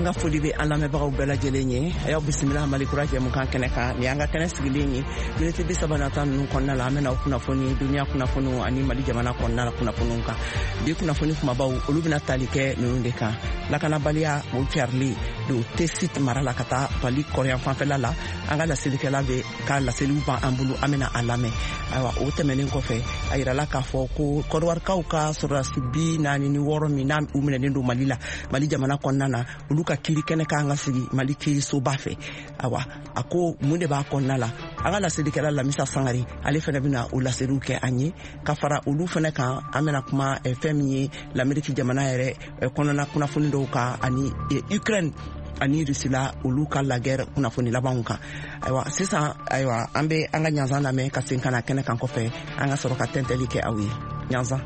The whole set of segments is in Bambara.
anga foli be an lamɛnbagaw bɛɛ lajɛlen ye a y'aw bisimila malikura jɛmukan kɛnɛ kan ni an ka kɛnɛ sigilen ye miniti 37 ninnu kɔnɔna la an bɛna kunnafoni duniya kunnafoniw ani mali jamana kɔnɔna la kunnafoniw kan bi kunnafoni kumabaw olu bɛna tali kɛ ninnu de kan lakanabaliya o carili do tesit mara la ka taa bali kɔrɔyan fanfɛla la an ka laselikɛla bɛ ka laseliw ban an bolo an bɛna a lamɛn ayiwa o tɛmɛnen kɔfɛ a yirala k'a fɔ ko kɔdiwarikaw ka sɔrɔdasi 46 min n'a u minɛnen don mali la mali jamana kɔnɔna na olu ka kiiri kɛnɛ kan ka sigi mali kiirisoba fɛ ayiwa a ko mun de b'a kɔnɔna la an ka laselikɛla Lamisa Sangare ale fana bɛna o laseliw kɛ an ye ka fara olu fana kan an bɛna kuma fɛn min ye l'Amérique jamana yɛrɛ kɔnɔna kunnafoni dɔw kan ani Ukraine ani Rusila olu ka lagɛrɛ kunnafoni labanw kan ayiwa sisan ayiwa an bɛ an ka ɲanzan lamɛn ka segin ka na kɛnɛ kan kɔfɛ an ka sɔrɔ ka tɛntɛli kɛ aw ye ɲanzan.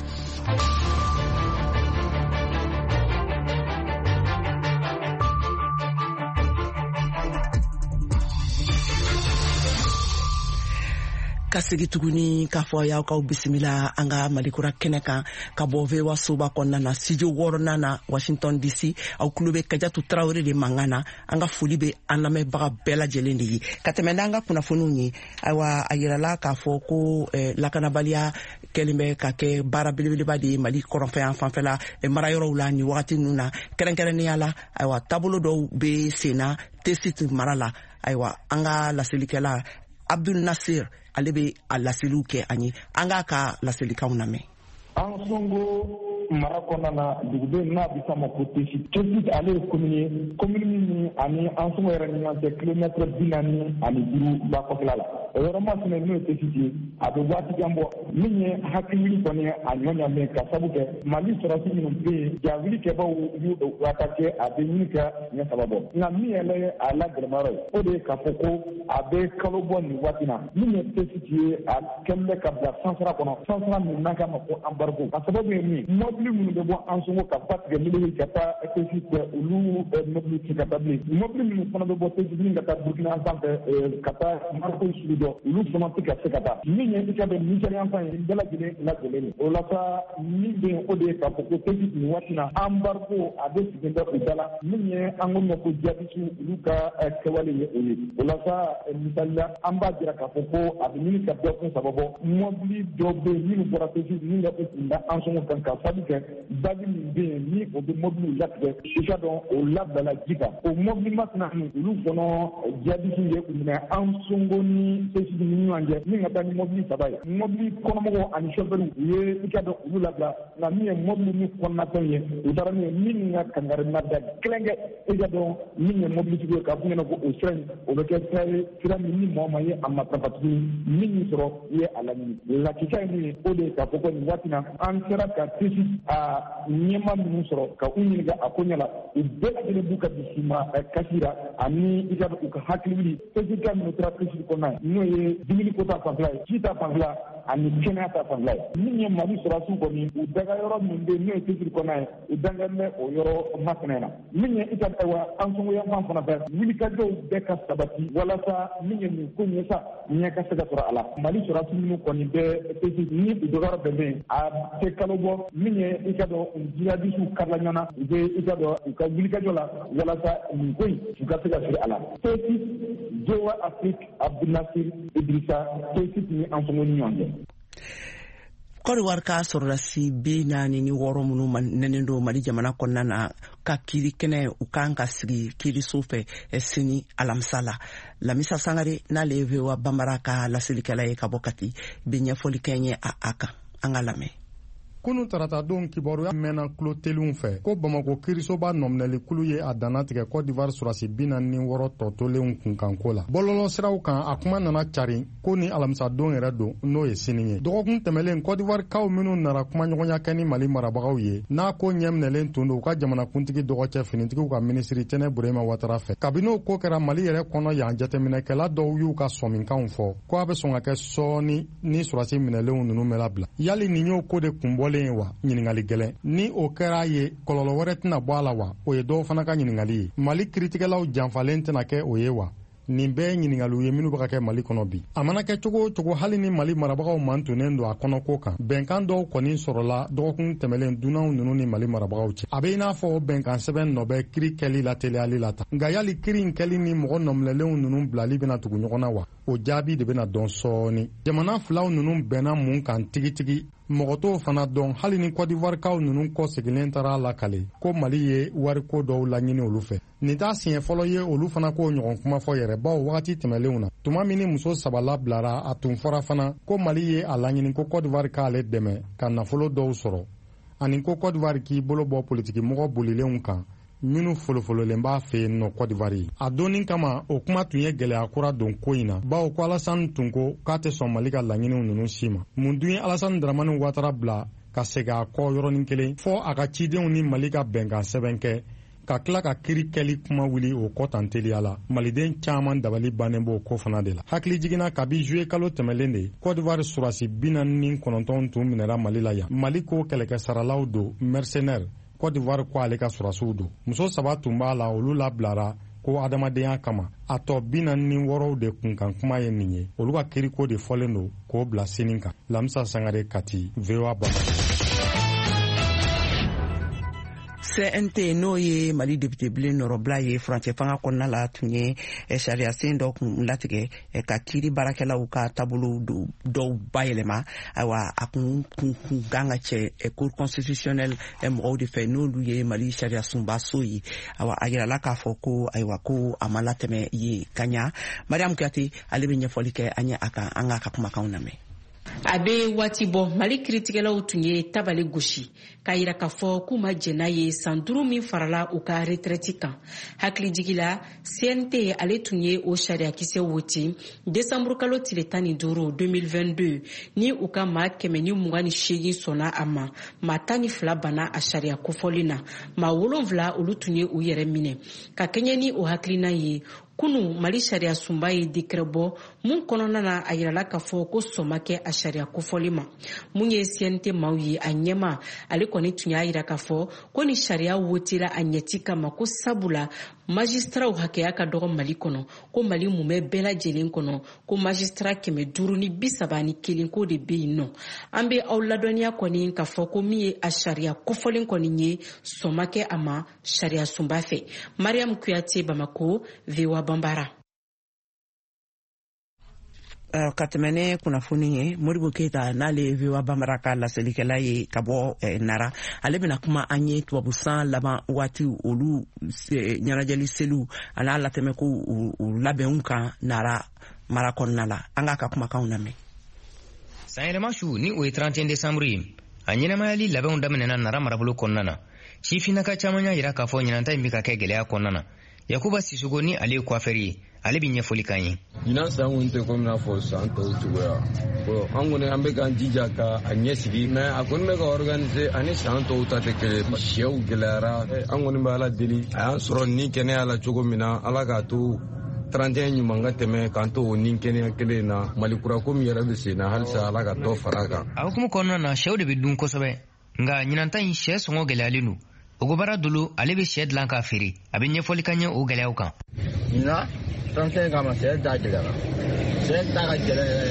ka segi tuguni k'a fɔ y'aw kaw bisimila an ka malikura kɛnɛ kan ka bɔ VOA soba kɔnɔna na studio 6 na Washington DC aw kulo bɛ Kajatu Tarawele de mankan na an ka foli bɛ an lamɛnbaga bɛɛ lajɛlen de ye ka tɛmɛ n'an ka kunnafoniw ye ayiwa a yirala k'a fɔ ko lakanabaliya kɛlen bɛ ka kɛ baara belebeleba de ye mali kɔrɔnfɛyan fanfɛla marayɔrɔw la ni wagati ninnu na kɛrɛnkɛrɛnnenya la ayiwa taabolo dɔw bɛ sen na tesit mara la ayiwa an ka laselikɛla Abdul Nasir ale bɛ a laseliw kɛ an ye an ka laselikanw lamɛn. An songo mara kɔnɔna na duguden n'a bɛ f'a ma ko tesit ale ye commune min ani an songo yɛrɛ ni ɲɔgɔn cɛ kilomètre 45 ba kɔfɛla la o yɔrɔ masina n'o ye tesit ye a bɛ waati jan bɔ min ye hakili kɔni ye a ɲɔɲamɛ ka sabu kɛ mali sɔrɔsi minnu bɛ yen jawulikɛbaw y'u attaqué a bɛ ɲini ka ɲɛ saba bɔ nka min yɛrɛ a lagɛrɛmayɔrɔ ye o de ye k'a fɔ ko a bɛ kalo bɔ nin waati na min ye tesit ye a kɛlen bɛ ka bila sansara kɔnɔ sansara min n'a k'a ma ko embargo a sababu ye min mobili minnu bɛ bɔ an songo ka ba tigɛ mili ka taa tesit olu mobili ci ka taa bilen mobili minnu fana bɛ bɔ tesit min ka taa burukina sanfɛ ka taa mariko sugu dɔ olu fana tɛ ka se ka taa min ye i ka bɛ nigérian fan ye bɛɛ lajɛlen lajɛlen o la sa min bɛ yen o de ye k'a fɔ ko tesit nin waati na embargo a bɛ sigi bɛ u da la min ye an ko mɛn ko jabisi olu ka kɛwale ye o ye o la sa misalila an b'a jira k'a fɔ ko a bɛ ɲini ka bɛɛ kun sababɔ mobili dɔ bɛ yen minnu bɔra tesit min ka kun da an sɔngɔ kan ka sabu kɛ bagi min bɛ yen ni o bɛ mobili latigɛ i ka dɔn o labilala ji kan o mobili masina olu fana jabisi ye u minɛ an sɔngɔ ni tesit ni ɲɔgɔn cɛ min ka taa ni mobili 3 ye mobili kɔnɔmɔgɔw ani chauffeur u ye i ka dɔn olu labila nka min ye mobili ni kɔnɔnafɛn ye u taara min ye min ka kangari mada kelenkɛ i ka dɔn min ye mobili tigi ye k'a fɔ ɲɛna ko o sira in o bɛ kɛ sira min ni mɔgɔ ma ye a matarafa tuguni min y'i sɔrɔ i ye a laɲini lakika ye min ye o de ye k'a fɔ ko nin waati na an sera ka tesit a ɲɛma minnu sɔrɔ ka u ɲininka a ko ɲɛla u bɛɛ lajɛlen b'u ka bisimila kasi la ani i ka u ka hakili wuli tesit ka minnu taara tesit kɔnɔna ye n'o ye dumuni ko ta fanfɛla ye ji ta fanfɛla ani kɛnɛya ta fanfɛla ye min ye mali sɔrɔsiw kɔni u daga yɔrɔ min bɛ yen n'o ye tesit kɔnɔna ye u dangalen bɛ o yɔrɔ masina na min ye i ka wa an sɔngoyanfan fana fɛ wulikajɔw bɛɛ ka sabati walasa min ye nin ko ɲɛ sa ɲɛ ka se ka sɔrɔ a la mali sɔrɔsi minnu kɔni bɛ tesit ni u dɔgɔyɔrɔ bɛɛ bɛ yen a tɛ kalo bɔ min ye i ka dɔn jihadisiw karila ɲɔgɔnna u bɛ i ka dɔn u ka wulikajɔ la walasa nin ko in u ka se ka siri a la tesit Jowa Afrique Abdul Nasir Idrissa tesit ni an sɔngɔ ni ɲɔgɔn cɛ. Kɔdiwari ka sɔrɔdasi 46 minnu nɛnen don mali jamana kɔnɔna na ka kiiri kɛnɛ u kan ka sigi kiiriso fɛ sini alamisa la Lamisa Sangare n'ale ye VOA Bambara ka laselikɛla ye ka bɔ Kati bɛ ɲɛfɔli kɛ ye a kan an ka lamɛn. Kunu taratadenw kibaruya mɛnna kulo telenw fɛ ko Bamako kiirisoba nɔminɛli kulu ye a danna tigɛ Côte d'Ivoire sɔrɔdasi 46 tɔtolenw kunkanko la. Bɔlɔlɔ siraw kan a kuma nana cari ko ni alamisadon yɛrɛ don n'o ye sini ye. Dɔgɔkun tɛmɛlen Côte d'Ivoire kaw minnu nara kumaɲɔgɔnya kɛ ni Mali marabagaw ye n'a ko ɲɛminɛlen tun don u ka jamanakuntigi dɔgɔcɛ finitigiw ka minisiri Tɛnɛ Burema Watara fɛ. Kabini o ko kɛra Mali yɛrɛ kɔnɔ yan jateminɛkɛla dɔw y'u ka sɔminkanw fɔ ko a bɛ sɔn ka kɛ sɔɔni ni sɔrɔdasi minɛlenw ninnu bɛ labila. Yali nin y'o ko de kunbɔlen ye wa? Ɲininkali gɛlɛn. Ni o kɛra ye kɔlɔlɔ wɛrɛ tɛna bɔ a la wa? O ye dɔw fana ka ɲininkali ye. Mali kiritigɛlaw janfalen tɛna kɛ o ye wa? nin bɛɛ ɲiningaliw ye minnu bɛ ka kɛ Mali kɔnɔ bi. A mana kɛ cogo o cogo hali ni Mali marabagaw mantunnen don a kɔnɔko kan, bɛnkan dɔw kɔni sɔrɔla dɔgɔkun tɛmɛlen dunanw ninnu ni Mali marabagaw cɛ. A bɛ i n'a fɔ bɛnkan sɛbɛn nɔ bɛ kiri kɛli la teliyali la tan. Nka yali kiri in kɛli ni mɔgɔ nɔminɛlenw ninnu bilali bɛna tugu ɲɔgɔn na wa? O jaabi de bɛna dɔn sɔɔni. Jamana filaw ninnu bɛnna mun kan tigitigi? Mɔgɔ t'o fana dɔn hali ni Côte d'Ivoire ninnu kɔ sigilen taara lakale ko Mali ye wariko dɔw laɲini olu fɛ. Nin t'a siɲɛ fɔlɔ ye olu fana k'o ɲɔgɔn kuma fɔ yɛrɛ baw wagati tɛmɛlenw na. Tuma min ni muso 3 labilara a tun fɔra fana ko Mali ye a laɲini ko Côte d'Ivoire k'ale dɛmɛ ka nafolo dɔw sɔrɔ ani ko Côte d'Ivoire k'i bolo bɔ politiki mɔgɔ bolilenw kan minnu folofololen b'a fɛ yen nɔ Côte d'Ivoire. A donni kama o kuma tun ye gɛlɛya kura don ko in na bawo ko Alassane tun ko k'a tɛ sɔn Mali ka laɲiniw ninnu si ma. Mun dun ye Alassane Dramane Ouattara bila ka segin a kɔ yɔrɔnin kelen fɔ a ka cidenw ni Mali ka bɛnkan sɛbɛn kɛ ka tila ka kiri kɛli kuma wuli o kɔ tan teliya la. Maliden caman dabali bannen b'o ko fana de la. Hakili jiginna kabi juillet kalo tɛmɛlen de Côte d'Ivoire surasi 49 tun minɛra Mali la yan. Mali ko kɛlɛkɛsaralaw don mercenaires. Côte d'Ivoire ko ale ka surasiw don. Muso 3 tun b'a la olu labilara ko adamadenya kama. A tɔ 46 de kunkan kuma ye nin ye. Olu ka kiriko de fɔlen don k'o bila sini kan. Lamisa Sangare Kati, VOA Bamako. CNT n'o ye Mali député bilen nɔrɔbila ye furancɛ fanga kɔnɔna la tun ye sariya sen dɔ kun latigɛ ka kiiri baarakɛlaw ka taabolo dɔw bayɛlɛma. Ayiwa a kun kan ka cɛ cour constitutionnelle mɔgɔw de fɛ n'olu ye Mali sariya sunba so ye. Ayiwa a yirala k'a fɔ ko ayiwa ko a ma latɛmɛ ye ka ɲa. Mariam Kuyate ale bɛ ɲɛfɔli kɛ an ye a kan an k'a ka kumakanw lamɛn. A bɛ waati bɔ Mali kiritigɛlaw tun ye tabali gosi k'a yira k'a fɔ k'u ma jɛn ye san 5 min farala u ka retraite kan. Hakilijigi la CNT ale tun ye o sariyakisɛ woti décembre kalo tile 15 2022 ni u ka maa 128 sɔnna a ma, maa 12 banna a sariya kofɔli na, maa 7 olu tun ye u yɛrɛ minɛ ka kɛɲɛ ni o hakilina ye. Kunu Mali sariya sunba ye décret bɔ mun kɔnɔna na a yirala k'a fɔ ko sɔma kɛ a sariya kofɔli ma. Mun ye CNT maaw ye a ɲɛma ale kɔni tun y'a yira k'a fɔ ko ni sariya wotira a ɲɛti kama ko sabula magistraw hakɛya ka dɔgɔ Mali kɔnɔ, ko Mali mun bɛ bɛɛ lajɛlen kɔnɔ, ko magistrat 571 ko de bɛ yen nɔ. An bɛ aw ladɔnniya kɔni k'a fɔ ko min ye a sariya kofɔlen kɔni ye sɔma kɛ a ma sariya sunba fɛ. Mariam Kuyate, Bamako, VOA Bambara. Ka tɛmɛne kunnafoni ye Modibo Keita n'ale VOA Bambara ka laselikɛla ye ka bɔ Nara. Ale bɛna kuma an ye tubabusan laban waati olu ɲɛnajɛli seliw an'a latɛmɛ ko u labɛnw kan Nara mara kɔnɔna la. An k'a ka kumakanw lamɛn. Sanyɛlɛma su ni o ye 31 décembre ye a ɲɛnamayali labɛnw daminɛna Nara marabolo kɔnɔna na. Sifinnaka caman y'a yira k'a fɔ ɲinanta in bɛ ka kɛ gɛlɛya kɔnɔna na. Yakuba Sisoko ni ale ye coiffeur ye, ale bɛ ɲɛfɔli kan ye. Ɲinan san kun tɛ komi n'a fɔ san tɔw cogoya. An kɔni an bɛ k'an jija ka a ɲɛsigi mais a kɔni bɛ ka organiser ani san tɔw ta tɛ kelen. Sɛw gɛlɛyara, an kɔni bɛ Ala deli a y'an sɔrɔ ni kɛnɛya la cogo min na Ala k'a to 31 ɲuman ka tɛmɛ k'an to o ni kɛnɛya kelen na Mali kura ko min yɛrɛ bɛ sen na halisa Ala ka dɔ fara kan. A hukumu kɔnɔna na sɛw de bɛ dun kosɛbɛ nka ɲinanta in sɛ sɔngɔ gɛlɛyalen don. Ogobara Dolo ale bɛ sɛ dilan k'a feere a bɛ ɲɛfɔli ka ɲɛ o gɛlɛyaw kan. Ɲinan 31 kama sɛ da gɛlɛyara, sɛ ta ka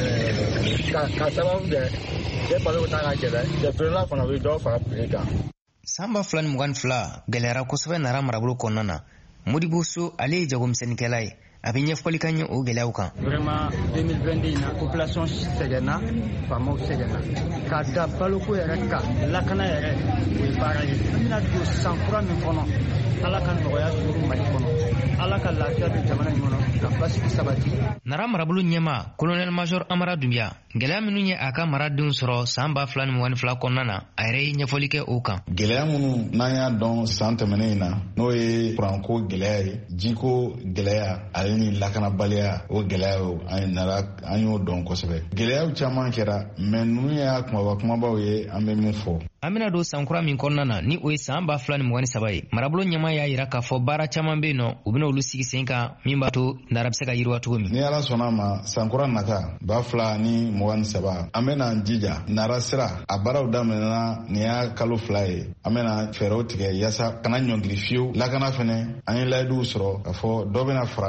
gɛlɛn ka sababu kɛ sɛ balo ta ka gɛlɛn, sɛ feerela fana bɛ dɔw fara prix kan. San 2022 gɛlɛyara kosɛbɛ Nara marabolo kɔnɔna na. Modibo So ale ye jagomisɛnnikɛla ye a bɛ ɲɛfɔli ka ɲɛ o gɛlɛyaw kan. Vraiment 2022 in na population sɛgɛnna, faamaw sɛgɛnna ka da baloko yɛrɛ kan lakana yɛrɛ o ye baara ye. An bɛna don san kura min kɔnɔ Ala ka nɔgɔya sɔrɔ Mali kɔnɔ, Ala ka lafiya don jamana in kɔnɔ ka basigi sabati. Nara marabolo ɲɛma colonel major Amara Dunbiya gɛlɛya minnu ye a ka maradenw sɔrɔ san 2022 kɔnɔna na a yɛrɛ ye ɲɛfɔli kɛ o kan. Gɛlɛya minnu n'an y'a dɔn san tɛmɛnen in na n'o ye kuranko gɛlɛya ye, jiko gɛlɛya ale ni lakanabaliya o gɛlɛya an y'o dɔn kosɛbɛ. Gɛlɛyaw caman kɛra mais ninnu y'a kumabaw ye an bɛ min fɔ. An bɛna don san kura min kɔnɔna na ni o ye san 2023 ye marabolo ɲɛma y'a yira k'a fɔ baara caman bɛ yen nɔ u bɛna olu sigi sen kan min b'a to Nara bɛ se ka yiriwa cogo min. Ni Ala sɔnna ma san kura nata 2023 an bɛna jija Nara sira a baaraw daminɛna nin y'a kalo 2 ye an bɛna fɛɛrɛw tigɛ yaasa kana ɲɔngiri fiyewu lakana fɛnɛ an ye layiduw sɔrɔ k'a fɔ dɔ bɛna fara